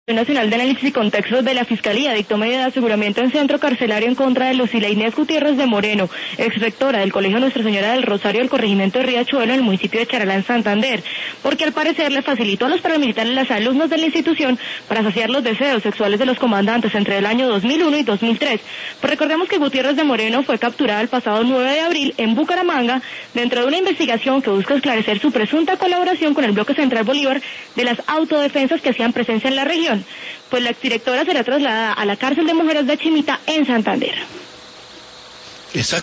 Nacional de Análisis y Contextos de la Fiscalía dictó medida de aseguramiento en centro carcelario en contra de Lucila Inés Gutiérrez de Moreno, exrectora del Colegio Nuestra Señora del Rosario del corregimiento de Riachuelo en el municipio de Charalá, en Santander, porque al parecer le facilitó a los paramilitares las alumnos de la institución para saciar los deseos sexuales de los comandantes entre el año 2001 y 2003. Pues recordemos que Gutiérrez de Moreno fue capturada el pasado 9 de abril en Bucaramanga dentro de una investigación que busca esclarecer su presunta colaboración con el Bloque Central Bolívar de las autodefensas que hacían presencia en la región. Pues la exdirectora será trasladada a la cárcel de mujeres de Chimita en Santander.